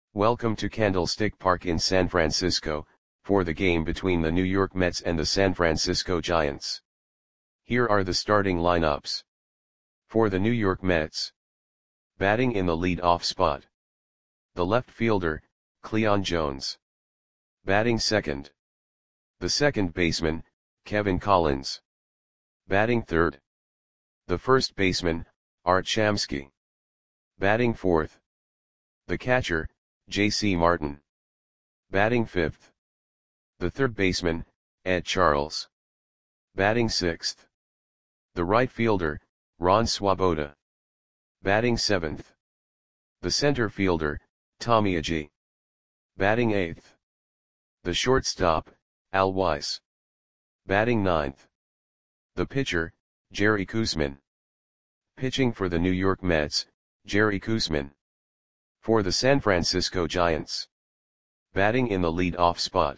Welcome to Candlestick Park in San Francisco, for the game between the New York Mets and the San Francisco Giants. Here are the starting lineups. For the New York Mets. Batting in the lead-off spot. The left fielder, Cleon Jones. Batting second. The second baseman, Kevin Collins. Batting third. The first baseman, Art Shamsky. Batting fourth. The catcher, J.C. Martin. Batting fifth. The third baseman, Ed Charles. Batting sixth. The right fielder, Ron Swoboda. Batting seventh. The center fielder, Tommy Agee. Batting eighth. The shortstop, Al Weiss. Batting ninth. The pitcher, Jerry Koosman. Pitching for the New York Mets, Jerry Koosman. For the San Francisco Giants. Batting in the lead-off spot.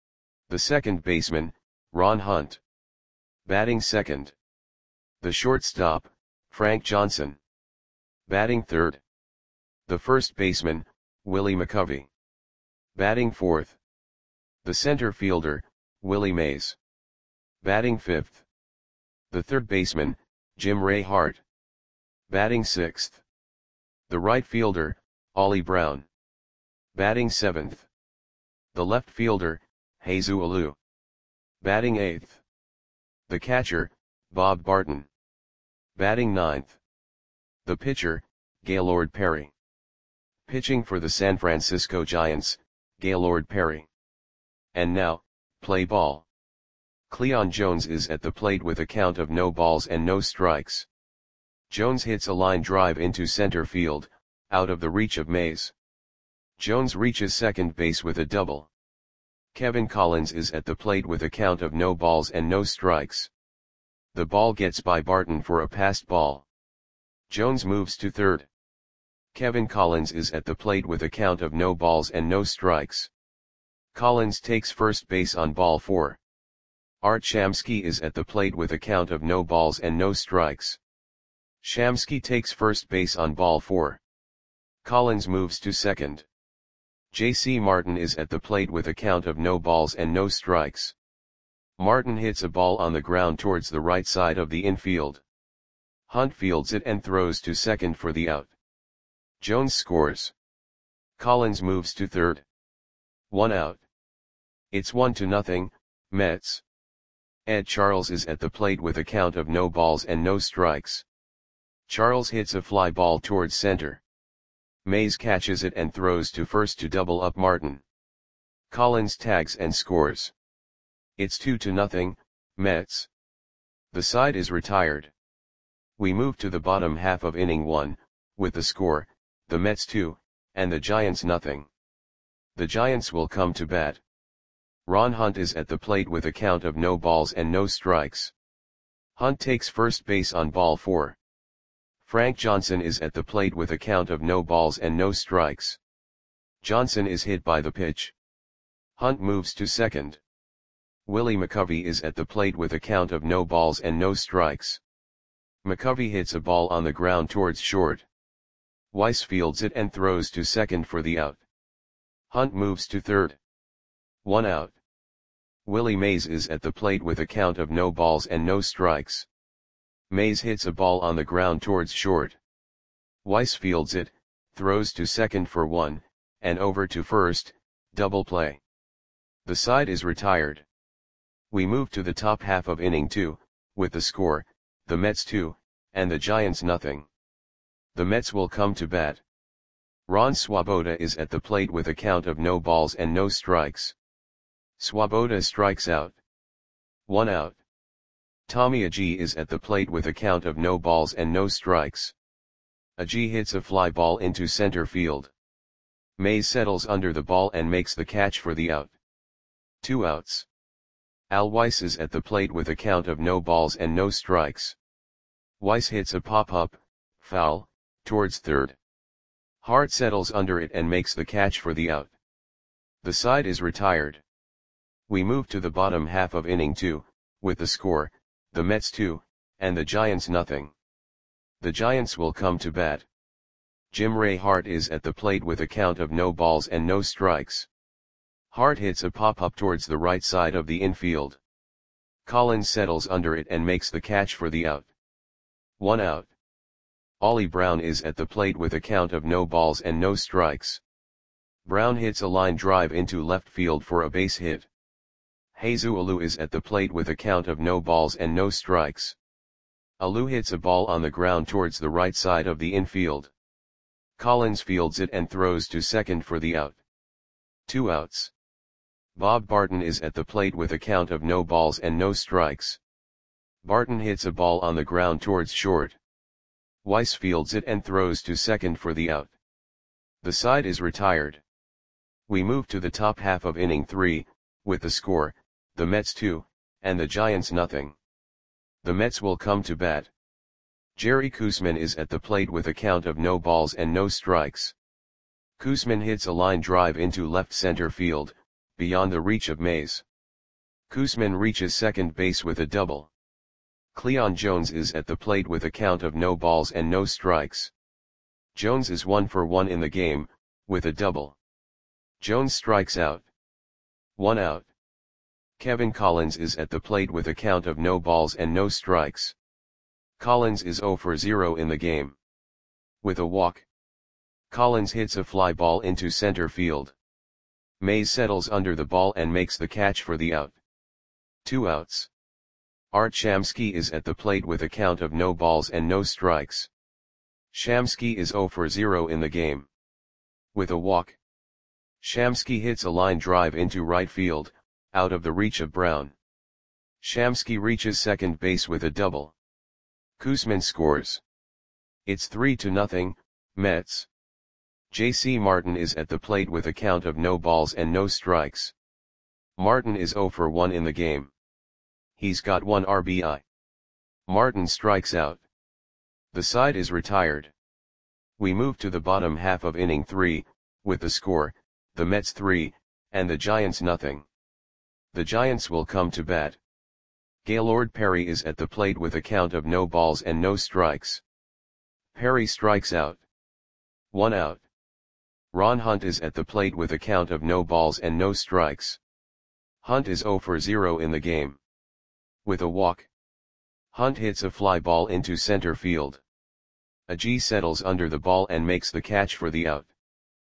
The second baseman, Ron Hunt. Batting second. The shortstop, Frank Johnson. Batting third. The first baseman, Willie McCovey. Batting fourth. The center fielder, Willie Mays. Batting fifth. The third baseman, Jim Ray Hart. Batting sixth. The right fielder, Ollie Brown. Batting seventh. The left fielder, Jesus Alou. Batting eighth. The catcher, Bob Barton. Batting ninth. The pitcher, Gaylord Perry. Pitching for the San Francisco Giants, Gaylord Perry. And now, play ball. Cleon Jones is at the plate with a count of no balls and no strikes. Jones hits a line drive into center field, out of the reach of Mays. Jones reaches second base with a double. Kevin Collins is at the plate with a count of no balls and no strikes. The ball gets by Barton for a passed ball. Jones moves to third. Kevin Collins is at the plate with a count of no balls and no strikes. Collins takes first base on ball 4. Art Shamsky is at the plate with a count of no balls and no strikes. Shamsky takes first base on ball 4. Collins moves to second. J.C. Martin is at the plate with a count of no balls and no strikes. Martin hits a ball on the ground towards the right side of the infield. Hunt fields it and throws to second for the out. Jones scores. Collins moves to third. 1 out. It's 1-0, Mets. Ed Charles is at the plate with a count of no balls and no strikes. Charles hits a fly ball towards center. Mays catches it and throws to first to double up Martin. Collins tags and scores. It's 2-0, Mets. The side is retired. We move to the bottom half of inning 1, with the score, the Mets 2, and the Giants nothing. The Giants will come to bat. Ron Hunt is at the plate with a count of no balls and no strikes. Hunt takes first base on ball 4. Frank Johnson is at the plate with a count of no balls and no strikes. Johnson is hit by the pitch. Hunt moves to second. Willie McCovey is at the plate with a count of no balls and no strikes. McCovey hits a ball on the ground towards short. Weiss fields it and throws to second for the out. Hunt moves to third. 1 out. Willie Mays is at the plate with a count of no balls and no strikes. Mays hits a ball on the ground towards short. Weiss fields it, throws to second for 1, and over to first, double play. The side is retired. We move to the top half of inning 2, with the score, the Mets 2, and the Giants nothing. The Mets will come to bat. Ron Swoboda is at the plate with a count of no balls and no strikes. Swoboda strikes out. 1 out. Tommy Agee is at the plate with a count of no balls and no strikes. Agee hits a fly ball into center field. Mays settles under the ball and makes the catch for the out. 2 outs. Al Weiss is at the plate with a count of no balls and no strikes. Weiss hits a pop-up, foul, towards third. Hart settles under it and makes the catch for the out. The side is retired. We move to the bottom half of inning 2, with the score, the Mets 2, and the Giants nothing. The Giants will come to bat. Jim Ray Hart is at the plate with a count of no balls and no strikes. Hart hits a pop-up towards the right side of the infield. Collins settles under it and makes the catch for the out. 1 out. Ollie Brown is at the plate with a count of no balls and no strikes. Brown hits a line drive into left field for a base hit. Jesus Alou is at the plate with a count of no balls and no strikes. Alou hits a ball on the ground towards the right side of the infield. Collins fields it and throws to second for the out. 2 outs. Bob Barton is at the plate with a count of no balls and no strikes. Barton hits a ball on the ground towards short. Weiss fields it and throws to second for the out. The side is retired. We move to the top half of inning 3, with the score, the Mets 2, and the Giants nothing. The Mets will come to bat. Jerry Koosman is at the plate with a count of no balls and no strikes. Koosman hits a line drive into left center field, beyond the reach of Mays. Koosman reaches second base with a double. Cleon Jones is at the plate with a count of no balls and no strikes. Jones is 1 for 1 in the game, with a double. Jones strikes out. 1 out. Kevin Collins is at the plate with a count of no balls and no strikes. Collins is 0 for 0 in the game. With a walk. Collins hits a fly ball into center field. Mays settles under the ball and makes the catch for the out. 2 outs. Art Shamsky is at the plate with a count of no balls and no strikes. Shamsky is 0 for 0 in the game. With a walk. Shamsky hits a line drive into right field, out of the reach of Brown. Shamsky reaches second base with a double. Koosman scores. It's 3-0, Mets. J.C. Martin is at the plate with a count of no balls and no strikes. Martin is 0 for 1 in the game. He's got 1 RBI. Martin strikes out. The side is retired. We move to the bottom half of inning 3, with the score, the Mets 3, and the Giants nothing. The Giants will come to bat. Gaylord Perry is at the plate with a count of no balls and no strikes. Perry strikes out. 1 out. Ron Hunt is at the plate with a count of no balls and no strikes. Hunt is 0 for 0 in the game. With a walk. Hunt hits a fly ball into center field. Agee settles under the ball and makes the catch for the out.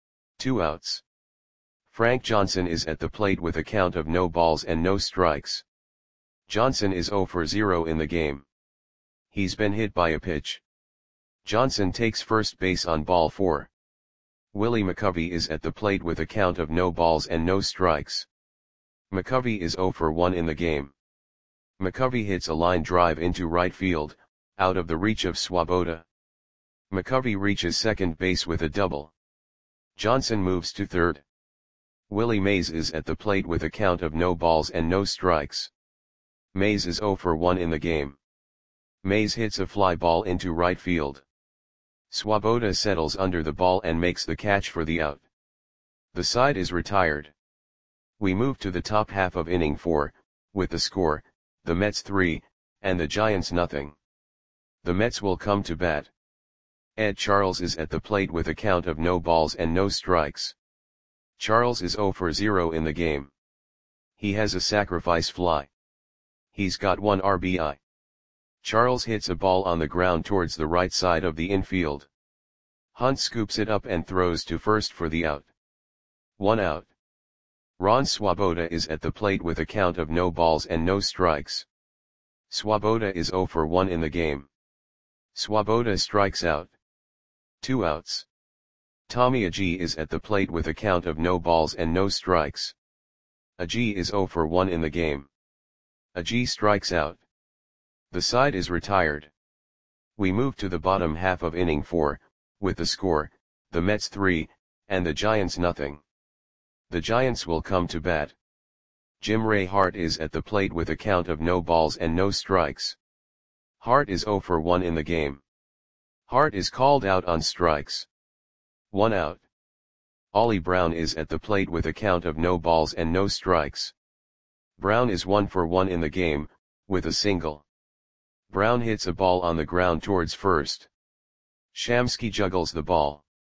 2 outs. Frank Johnson is at the plate with a count of no balls and no strikes. Johnson is 0 for 0 in the game. He's been hit by a pitch. Johnson takes first base on ball 4. Willie McCovey is at the plate with a count of no balls and no strikes. McCovey is 0 for 1 in the game. McCovey hits a line drive into right field, out of the reach of Swoboda. McCovey reaches second base with a double. Johnson moves to third. Willie Mays is at the plate with a count of no balls and no strikes. Mays is 0 for 1 in the game. Mays hits a fly ball into right field. Swoboda settles under the ball and makes the catch for the out. The side is retired. We move to the top half of inning 4, with the score, the Mets 3, and the Giants nothing. The Mets will come to bat. Ed Charles is at the plate with a count of no balls and no strikes. Charles is 0 for 0 in the game. He has a sacrifice fly. He's got 1 RBI. Charles hits a ball on the ground towards the right side of the infield. Hunt scoops it up and throws to first for the out. 1 out. Ron Swoboda is at the plate with a count of no balls and no strikes. Swoboda is 0 for 1 in the game. Swoboda strikes out. 2 outs. Tommy Agee is at the plate with a count of no balls and no strikes. Agee is 0 for 1 in the game. Agee strikes out. The side is retired. We move to the bottom half of inning 4, with the score, the Mets 3, and the Giants nothing. The Giants will come to bat. Jim Ray Hart is at the plate with a count of no balls and no strikes. Hart is 0 for 1 in the game. Hart is called out on strikes. 1 out. Ollie Brown is at the plate with a count of no balls and no strikes. Brown is 1 for 1 in the game, with a single. Brown hits a ball on the ground towards first. Shamsky juggles the ball.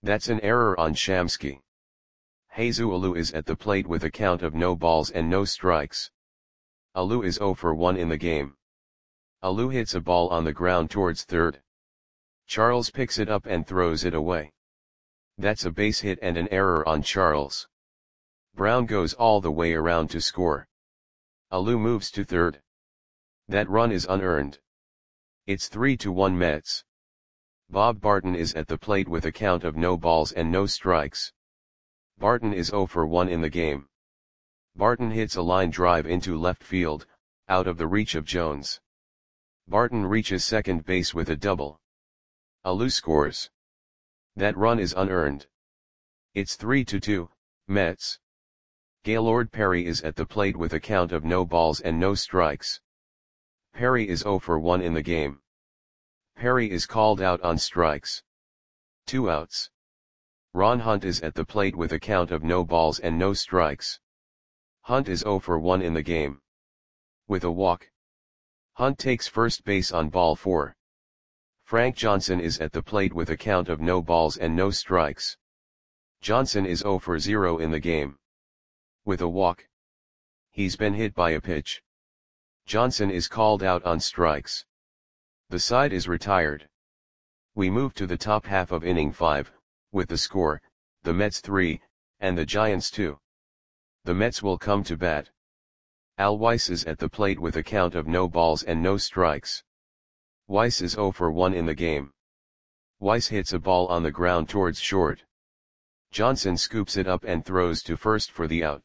That's an error on Shamsky. Jesus Alou is at the plate with a count of no balls and no strikes. Alou is 0 for 1 in the game. Alou hits a ball on the ground towards third. Charles picks it up and throws it away. That's a base hit and an error on Charles. Brown goes all the way around to score. Alou moves to third. That run is unearned. It's 3-1 Mets. Bob Barton is at the plate with a count of no balls and no strikes. Barton is 0 for 1 in the game. Barton hits a line drive into left field, out of the reach of Jones. Barton reaches second base with a double. Alou scores. That run is unearned. It's 3-2, Mets. Gaylord Perry is at the plate with a count of no balls and no strikes. Perry is 0 for 1 in the game. Perry is called out on strikes. 2 outs. Ron Hunt is at the plate with a count of no balls and no strikes. Hunt is 0 for 1 in the game. With a walk. Hunt takes first base on ball 4. Frank Johnson is at the plate with a count of no balls and no strikes. Johnson is 0 for 0 in the game. With a walk. He's been hit by a pitch. Johnson is called out on strikes. The side is retired. We move to the top half of inning 5, with the score, the Mets 3, and the Giants 2. The Mets will come to bat. Al Weiss is at the plate with a count of no balls and no strikes. Weiss is 0 for 1 in the game. Weiss hits a ball on the ground towards short. Johnson scoops it up and throws to first for the out.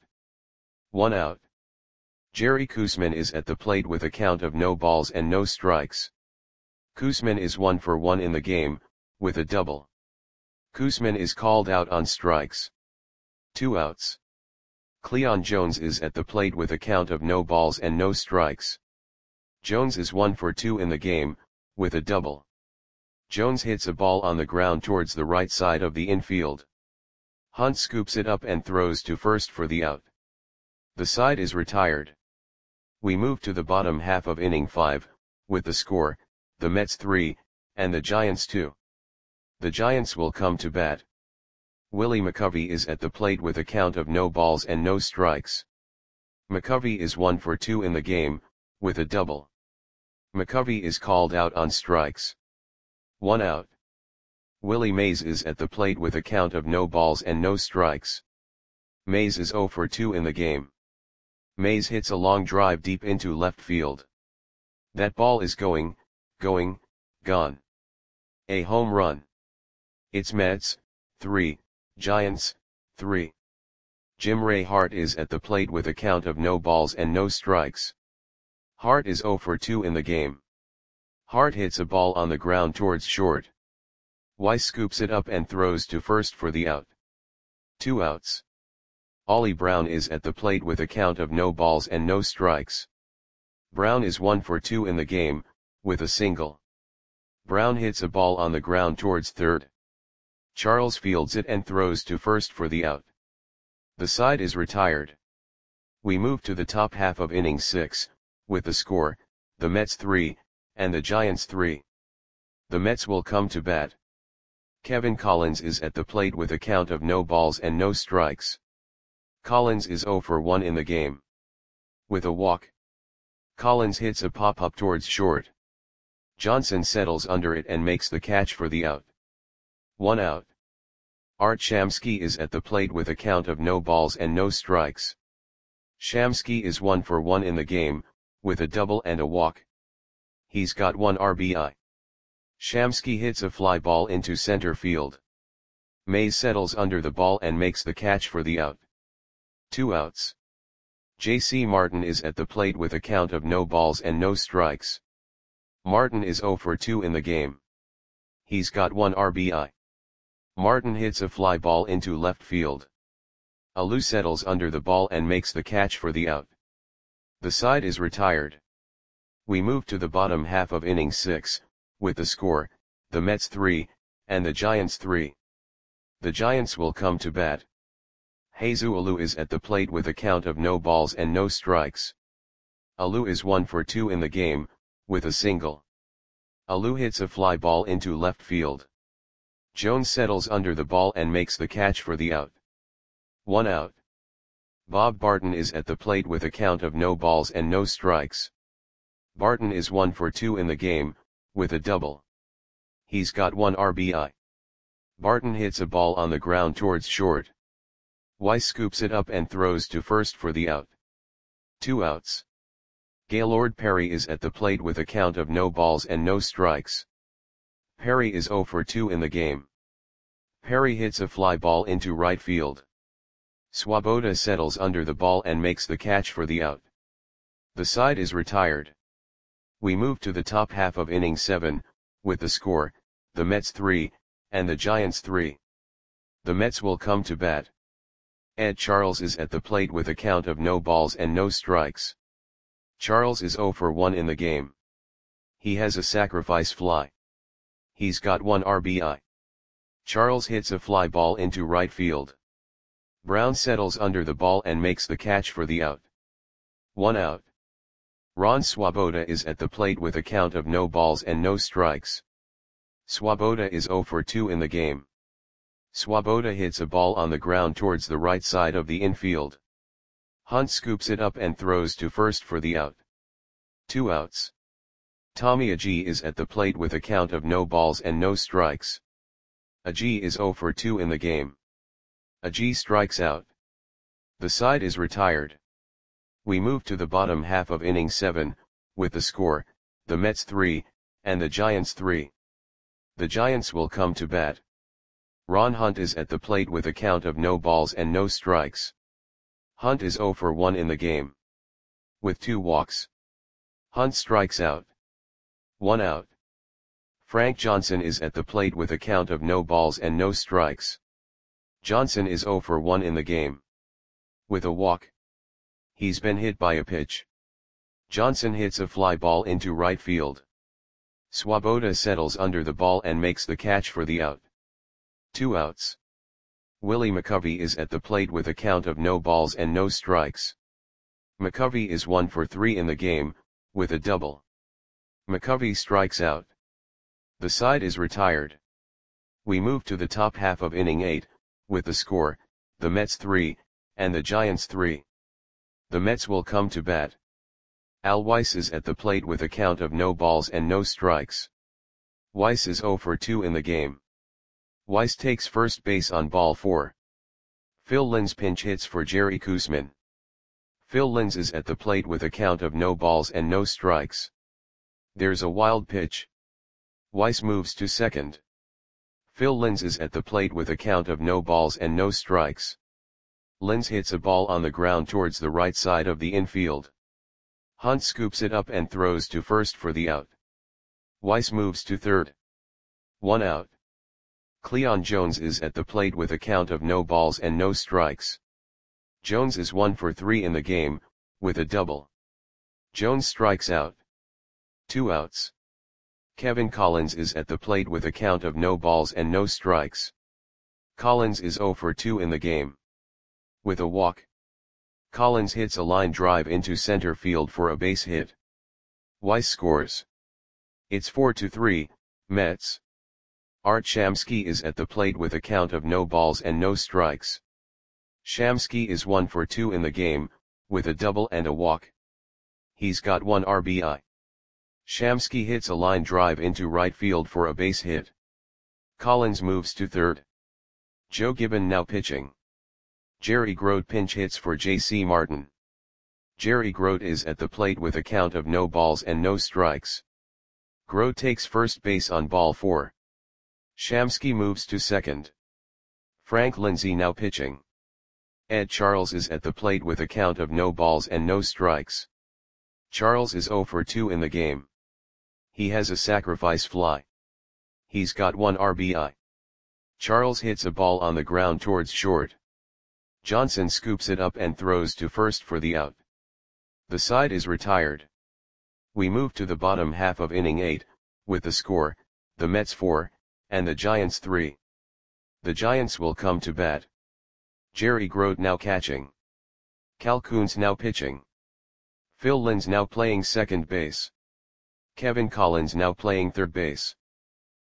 1 out. Jerry Koosman is at the plate with a count of no balls and no strikes. Koosman is 1 for 1 in the game, with a double. Koosman is called out on strikes. 2 outs. Cleon Jones is at the plate with a count of no balls and no strikes. Jones is 1 for 2 in the game, with a double. Jones hits a ball on the ground towards the right side of the infield. Hunt scoops it up and throws to first for the out. The side is retired. We move to the bottom half of inning 5, with the score, the Mets 3, and the Giants 2. The Giants will come to bat. Willie McCovey is at the plate with a count of no balls and no strikes. McCovey is 1 for 2 in the game, with a double. McCovey is called out on strikes. 1 out. Willie Mays is at the plate with a count of no balls and no strikes. Mays is 0 for 2 in the game. Mays hits a long drive deep into left field. That ball is gone. A home run. It's Mets 3, Giants 3. Jim Ray Hart is at the plate with a count of no balls and no strikes. Hart is 0 for 2 in the game. Hart hits a ball on the ground towards short. Weiss scoops it up and throws to first for the out. 2 outs. Ollie Brown is at the plate with a count of no balls and no strikes. Brown is 1 for 2 in the game, with a single. Brown hits a ball on the ground towards third. Charles fields it and throws to first for the out. The side is retired. We move to the top half of inning 6, with the score, the Mets 3, and the Giants 3. The Mets will come to bat. Kevin Collins is at the plate with a count of no balls and no strikes. Collins is 0 for 1 in the game. With a walk. Collins hits a pop-up towards short. Johnson settles under it and makes the catch for the out. 1 out. Art Shamsky is at the plate with a count of no balls and no strikes. Shamsky is 1 for 1 in the game, with a double and a walk. He's got 1 RBI. Shamsky hits a fly ball into center field. Mays settles under the ball and makes the catch for the out. 2 outs. J.C. Martin is at the plate with a count of no balls and no strikes. Martin is 0 for 2 in the game. He's got 1 RBI. Martin hits a fly ball into left field. Alou settles under the ball and makes the catch for the out. The side is retired. We move to the bottom half of inning 6, with the score, the Mets 3, and the Giants 3. The Giants will come to bat. Jesus Alou is at the plate with a count of no balls and no strikes. Alou is 1 for 2 in the game, with a single. Alou hits a fly ball into left field. Jones settles under the ball and makes the catch for the out. 1 out. Bob Barton is at the plate with a count of no balls and no strikes. Barton is 1 for 2 in the game, with a double. He's got 1 RBI. Barton hits a ball on the ground towards short. Weiss scoops it up and throws to first for the out. 2 outs. Gaylord Perry is at the plate with a count of no balls and no strikes. Perry is 0 for 2 in the game. Perry hits a fly ball into right field. Swoboda settles under the ball and makes the catch for the out. The side is retired. We move to the top half of inning 7, with the score, the Mets 3, and the Giants 3. The Mets will come to bat. Ed Charles is at the plate with a count of no balls and no strikes. Charles is 0 for 1 in the game. He has a sacrifice fly. He's got 1 RBI. Charles hits a fly ball into right field. Brown settles under the ball and makes the catch for the out. 1 out. Ron Swoboda is at the plate with a count of no balls and no strikes. Swoboda is 0 for 2 in the game. Swoboda hits a ball on the ground towards the right side of the infield. Hunt scoops it up and throws to first for the out. 2 outs. Tommy Agee is at the plate with a count of no balls and no strikes. Agee is 0 for 2 in the game. Agee strikes out. The side is retired. We move to the bottom half of inning 7, with the score, the Mets 3, and the Giants 3. The Giants will come to bat. Ron Hunt is at the plate with a count of no balls and no strikes. Hunt is 0 for 1 in the game. With 2 walks. Hunt strikes out. 1 out. Frank Johnson is at the plate with a count of no balls and no strikes. Johnson is 0 for 1 in the game. With a walk. He's been hit by a pitch. Johnson hits a fly ball into right field. Swoboda settles under the ball and makes the catch for the out. 2 outs. Willie McCovey is at the plate with a count of no balls and no strikes. McCovey is 1 for 3 in the game, with a double. McCovey strikes out. The side is retired. We move to the top half of inning 8, with the score, the Mets 3, and the Giants 3. The Mets will come to bat. Al Weiss is at the plate with a count of no balls and no strikes. Weiss is 0 for 2 in the game. Weiss takes first base on ball 4. Phil Linz pinch hits for Jerry Koosman. Phil Linz is at the plate with a count of no balls and no strikes. There's a wild pitch. Weiss moves to second. Phil Linz is at the plate with a count of no balls and no strikes. Linz hits a ball on the ground towards the right side of the infield. Hunt scoops it up and throws to first for the out. Weiss moves to third. 1 out. Cleon Jones is at the plate with a count of no balls and no strikes. Jones is 1 for 3 in the game, with a double. Jones strikes out. 2 outs. Kevin Collins is at the plate with a count of no balls and no strikes. Collins is 0 for 2 in the game. With a walk. Collins hits a line drive into center field for a base hit. Weiss scores. It's 4-3, Mets. Art Shamsky is at the plate with a count of no balls and no strikes. Shamsky is 1 for 2 in the game, with a double and a walk. He's got 1 RBI. Shamsky hits a line drive into right field for a base hit. Collins moves to third. Joe Gibbon now pitching. Jerry Grote pinch hits for J.C. Martin. Jerry Grote is at the plate with a count of no balls and no strikes. Grote takes first base on ball 4. Shamsky moves to second. Frank Lindsay now pitching. Ed Charles is at the plate with a count of no balls and no strikes. Charles is 0 for 2 in the game. He has a sacrifice fly. He's got 1 RBI. Charles hits a ball on the ground towards short. Johnson scoops it up and throws to first for the out. The side is retired. We move to the bottom half of inning 8, with the score, the Mets 4, and the Giants 3. The Giants will come to bat. Jerry Grote now catching. Cal Koons now pitching. Phil Linz now playing second base. Kevin Collins now playing third base.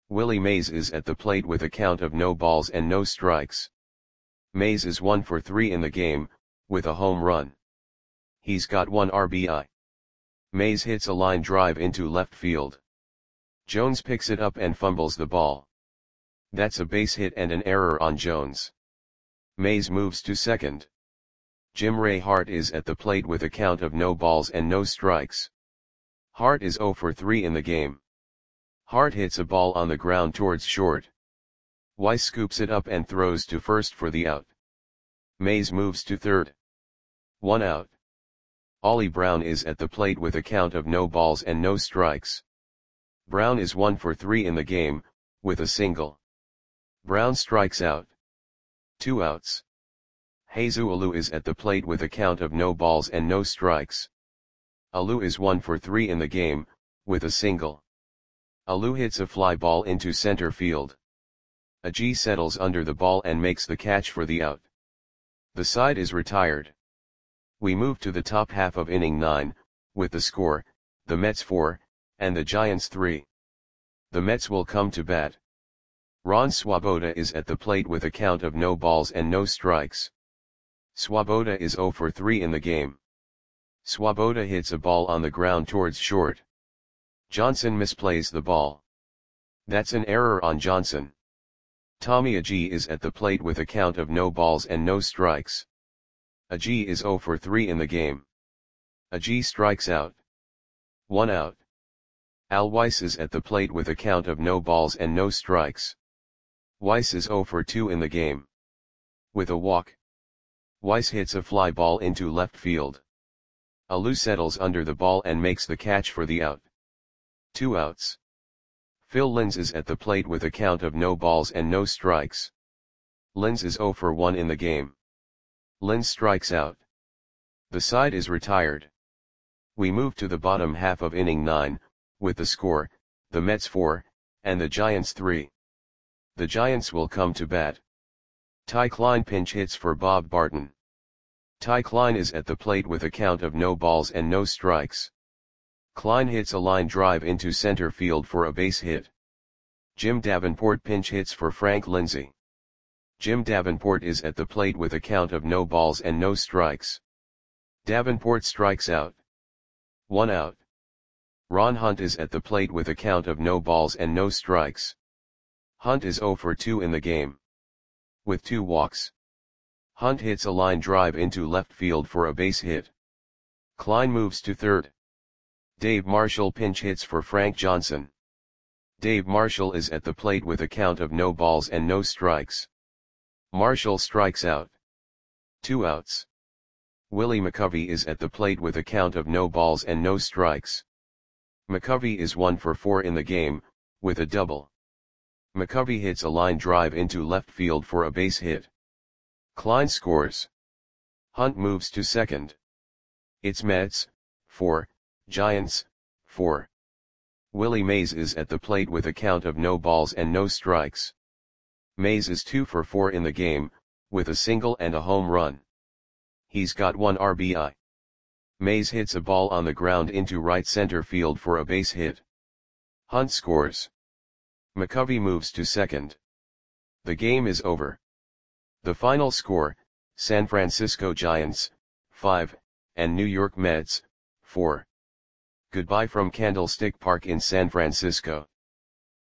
Willie Mays is at the plate with a count of no balls and no strikes. Mays is 1 for 3 in the game, with a home run. He's got 1 RBI. Mays hits a line drive into left field. Jones picks it up and fumbles the ball. That's a base hit and an error on Jones. Mays moves to second. Jim Ray Hart is at the plate with a count of no balls and no strikes. Hart is 0 for 3 in the game. Hart hits a ball on the ground towards short. Weiss scoops it up and throws to first for the out. Mays moves to third. 1 out. Ollie Brown is at the plate with a count of no balls and no strikes. Brown is 1 for 3 in the game, with a single. Brown strikes out. 2 outs. Jesus Alou is at the plate with a count of no balls and no strikes. Alou is 1 for 3 in the game, with a single. Alou hits a fly ball into center field. Agee settles under the ball and makes the catch for the out. The side is retired. We move to the top half of inning 9, with the score, the Mets 4, and the Giants 3. The Mets will come to bat. Ron Swoboda is at the plate with a count of no balls and no strikes. Swoboda is 0 for 3 in the game. Swoboda hits a ball on the ground towards short. Johnson misplays the ball. That's an error on Johnson. Tommy Agee is at the plate with a count of no balls and no strikes. Agee is 0 for 3 in the game. Agee strikes out. 1 out. Al Weiss is at the plate with a count of no balls and no strikes. Weiss is 0 for 2 in the game. With a walk. Weiss hits a fly ball into left field. Alou settles under the ball and makes the catch for the out. 2 outs. Phil Linz is at the plate with a count of no balls and no strikes. Linz is 0 for 1 in the game. Linz strikes out. The side is retired. We move to the bottom half of inning 9, with the score, the Mets 4, and the Giants 3. The Giants will come to bat. Ty Klein pinch hits for Bob Barton. Ty Klein is at the plate with a count of no balls and no strikes. Klein hits a line drive into center field for a base hit. Jim Davenport pinch hits for Frank Lindsay. Jim Davenport is at the plate with a count of no balls and no strikes. Davenport strikes out. 1 out. Ron Hunt is at the plate with a count of no balls and no strikes. Hunt is 0 for 2 in the game. With 2 walks. Hunt hits a line drive into left field for a base hit. Klein moves to third. Dave Marshall pinch hits for Frank Johnson. Dave Marshall is at the plate with a count of no balls and no strikes. Marshall strikes out. 2 outs. Willie McCovey is at the plate with a count of no balls and no strikes. McCovey is 1 for 4 in the game, with a double. McCovey hits a line drive into left field for a base hit. Klein scores. Hunt moves to second. It's Mets 4, Giants 4. Willie Mays is at the plate with a count of no balls and no strikes. Mays is 2 for 4 in the game, with a single and a home run. He's got 1 RBI. Mays hits a ball on the ground into right center field for a base hit. Hunt scores. McCovey moves to second. The game is over. The final score, San Francisco Giants 5, and New York Mets 4. Goodbye from Candlestick Park in San Francisco.